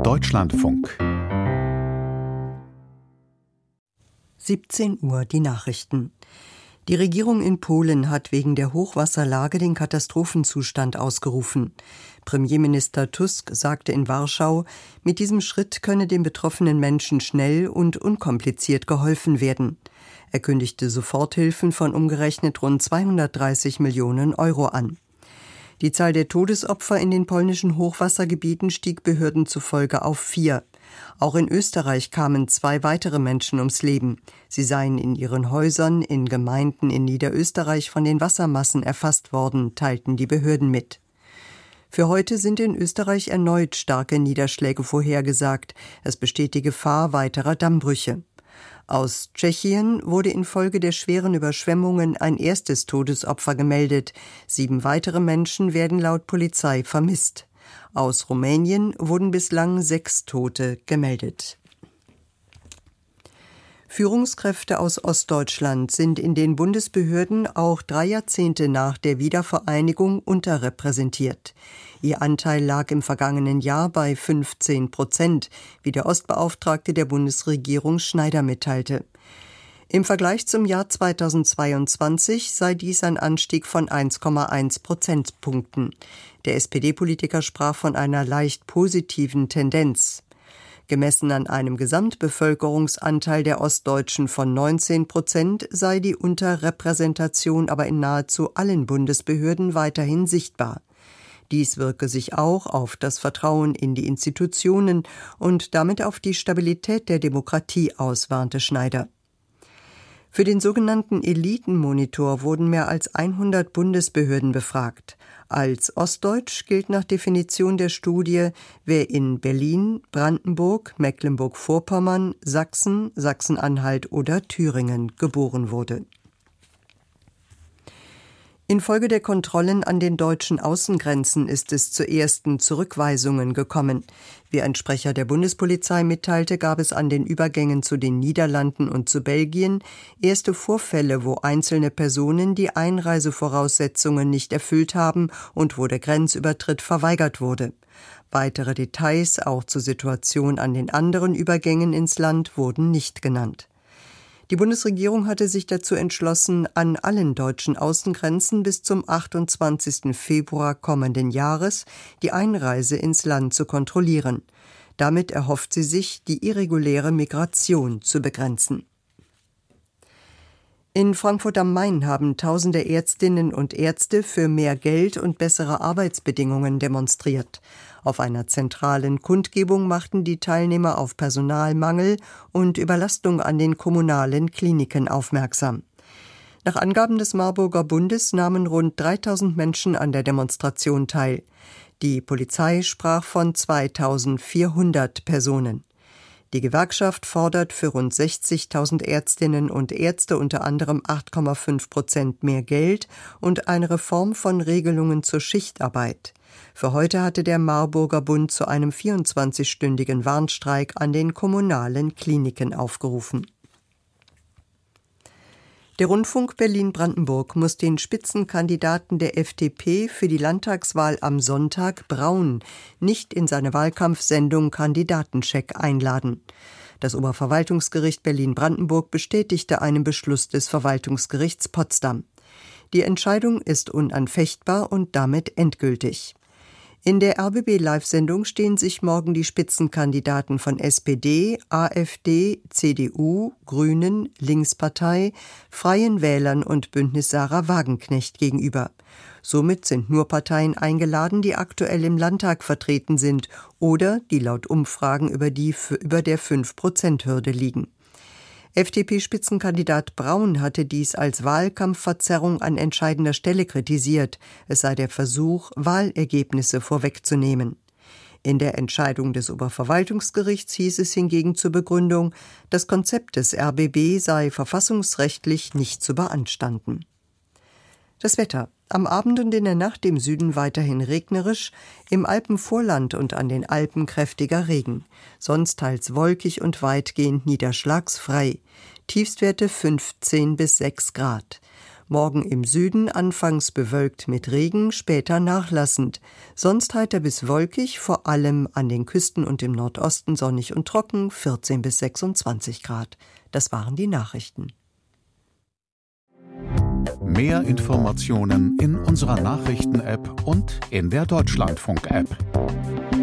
Deutschlandfunk. 17 Uhr die Nachrichten. Die Regierung in Polen hat wegen der Hochwasserlage den Katastrophenzustand ausgerufen. Premierminister Tusk sagte in Warschau, mit diesem Schritt könne den betroffenen Menschen schnell und unkompliziert geholfen werden. Er kündigte Soforthilfen von umgerechnet rund 230 Millionen Euro an. Die Zahl der Todesopfer in den polnischen Hochwassergebieten stieg Behörden zufolge auf 4. Auch in Österreich kamen 2 weitere Menschen ums Leben. Sie seien in ihren Häusern in Gemeinden in Niederösterreich von den Wassermassen erfasst worden, teilten die Behörden mit. Für heute sind in Österreich erneut starke Niederschläge vorhergesagt. Es besteht die Gefahr weiterer Dammbrüche. Aus Tschechien wurde infolge der schweren Überschwemmungen ein erstes Todesopfer gemeldet. 7 weitere Menschen werden laut Polizei vermisst. Aus Rumänien wurden bislang 6 Tote gemeldet. Führungskräfte aus Ostdeutschland sind in den Bundesbehörden auch 3 Jahrzehnte nach der Wiedervereinigung unterrepräsentiert. Ihr Anteil lag im vergangenen Jahr bei 15%, wie der Ostbeauftragte der Bundesregierung Schneider mitteilte. Im Vergleich zum Jahr 2022 sei dies ein Anstieg von 1,1 Prozentpunkten. Der SPD-Politiker sprach von einer leicht positiven Tendenz. Gemessen an einem Gesamtbevölkerungsanteil der Ostdeutschen von 19% sei die Unterrepräsentation aber in nahezu allen Bundesbehörden weiterhin sichtbar. Dies wirke sich auch auf das Vertrauen in die Institutionen und damit auf die Stabilität der Demokratie aus, warnte Schneider. Für den sogenannten Elitenmonitor wurden mehr als 100 Bundesbehörden befragt. Als ostdeutsch gilt nach Definition der Studie, wer in Berlin, Brandenburg, Mecklenburg-Vorpommern, Sachsen, Sachsen-Anhalt oder Thüringen geboren wurde. Infolge der Kontrollen an den deutschen Außengrenzen ist es zu ersten Zurückweisungen gekommen. Wie ein Sprecher der Bundespolizei mitteilte, gab es an den Übergängen zu den Niederlanden und zu Belgien erste Vorfälle, wo einzelne Personen die Einreisevoraussetzungen nicht erfüllt haben und wo der Grenzübertritt verweigert wurde. Weitere Details, auch zur Situation an den anderen Übergängen ins Land, wurden nicht genannt. Die Bundesregierung hatte sich dazu entschlossen, an allen deutschen Außengrenzen bis zum 28. Februar kommenden Jahres die Einreise ins Land zu kontrollieren. Damit erhofft sie sich, die irreguläre Migration zu begrenzen. In Frankfurt am Main haben tausende Ärztinnen und Ärzte für mehr Geld und bessere Arbeitsbedingungen demonstriert. Auf einer zentralen Kundgebung machten die Teilnehmer auf Personalmangel und Überlastung an den kommunalen Kliniken aufmerksam. Nach Angaben des Marburger Bundes nahmen rund 3000 Menschen an der Demonstration teil. Die Polizei sprach von 2400 Personen. Die Gewerkschaft fordert für rund 60.000 Ärztinnen und Ärzte unter anderem 8,5% mehr Geld und eine Reform von Regelungen zur Schichtarbeit. Für heute hatte der Marburger Bund zu einem 24-stündigen Warnstreik an den kommunalen Kliniken aufgerufen. Der Rundfunk Berlin-Brandenburg muss den Spitzenkandidaten der FDP für die Landtagswahl am Sonntag, Braun, nicht in seine Wahlkampfsendung Kandidatencheck einladen. Das Oberverwaltungsgericht Berlin-Brandenburg bestätigte einen Beschluss des Verwaltungsgerichts Potsdam. Die Entscheidung ist unanfechtbar und damit endgültig. In der RBB-Live-Sendung stehen sich morgen die Spitzenkandidaten von SPD, AfD, CDU, Grünen, Linkspartei, Freien Wählern und Bündnis Sarah Wagenknecht gegenüber. Somit sind nur Parteien eingeladen, die aktuell im Landtag vertreten sind oder die laut Umfragen über der 5%-Hürde liegen. FDP-Spitzenkandidat Braun hatte dies als Wahlkampfverzerrung an entscheidender Stelle kritisiert. Es sei der Versuch, Wahlergebnisse vorwegzunehmen. In der Entscheidung des Oberverwaltungsgerichts hieß es hingegen zur Begründung, das Konzept des RBB sei verfassungsrechtlich nicht zu beanstanden. Das Wetter. Am Abend und in der Nacht im Süden weiterhin regnerisch, im Alpenvorland und an den Alpen kräftiger Regen. Sonst teils wolkig und weitgehend niederschlagsfrei. Tiefstwerte 15 bis 6 Grad. Morgen im Süden anfangs bewölkt mit Regen, später nachlassend. Sonst heiter bis wolkig, vor allem an den Küsten und im Nordosten sonnig und trocken, 14 bis 26 Grad. Das waren die Nachrichten. Mehr Informationen in unserer Nachrichten-App und in der Deutschlandfunk-App.